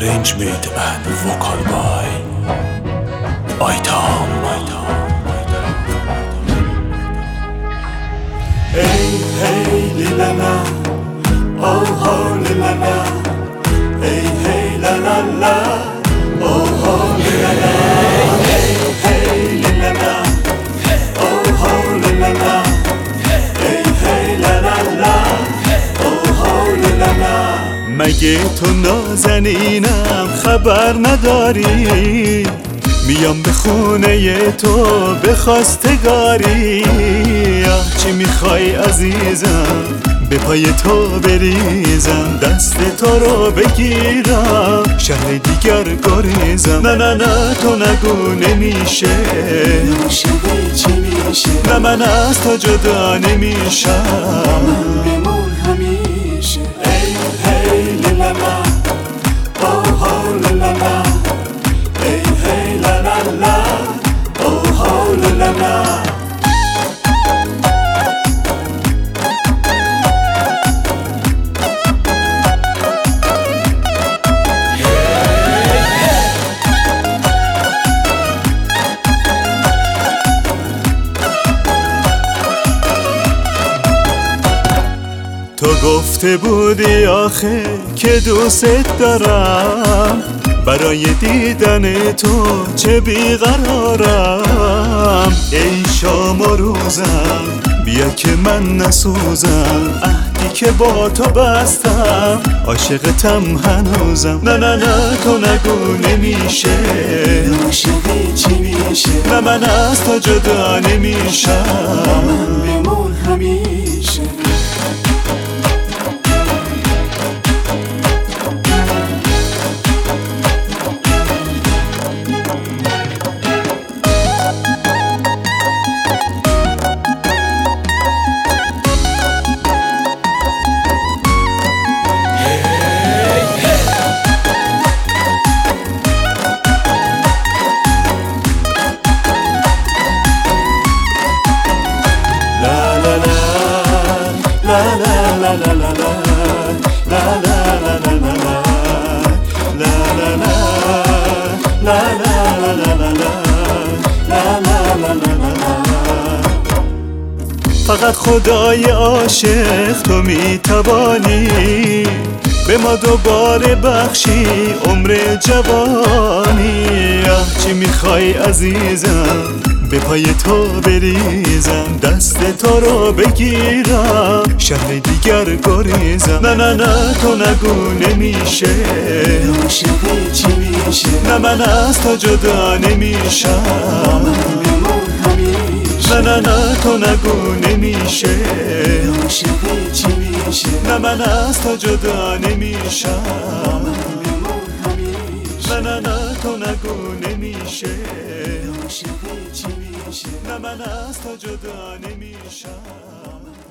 Arrangement and vocal by Aytam. Hey hey la la, oh oh la la, hey hey la la la, oh oh la la, hey hey la la, oh oh la la, hey hey la la la, oh oh la la. مگه تو نازنینم خبر نداری؟ میام به خونه تو به خواستگاری. چی میخوای عزیزم؟ به پای تو بریزم، دست تو رو بگیرم، شهر دیگر گریزم. نه نه نه تو نگو نمیشه، چی میشه؟ نه من از تو جدا نمیشم، بمون همیشه. ای هی لا لا، اوه او لا لا، ای هی لا لا لا، اوه او لا لا. تو گفته بودی آخه که دوست دارم، برای دیدن تو چه بیقرارم. ای شام و روزم بیا که من نسوزم، عهدی که با تو بستم عاشقتم هنوزم. نه نه نه تو نگو نمیشه، چی میشه؟ نه من از تو جدا نمیشم، بمون همیشه. فقط خدای عاشق تو میتوانی به ما دوباره بخشی عمر جوانی. چی میخوای عزیزم؟ به پای تو بریزم، دست تو رو بگیرم، شهر دیگر گریزم. نه نه نه تو نگو نمیشه، چی میشه؟ نه من از تو جدا نمیشم، نه نه نه تو نگو نمیشه، چی میشه؟ نه من از تو جدا نمیشم، نه نه نه تو نگو نمیشه، چی میشه؟ نه من از تو جدا نمیشم.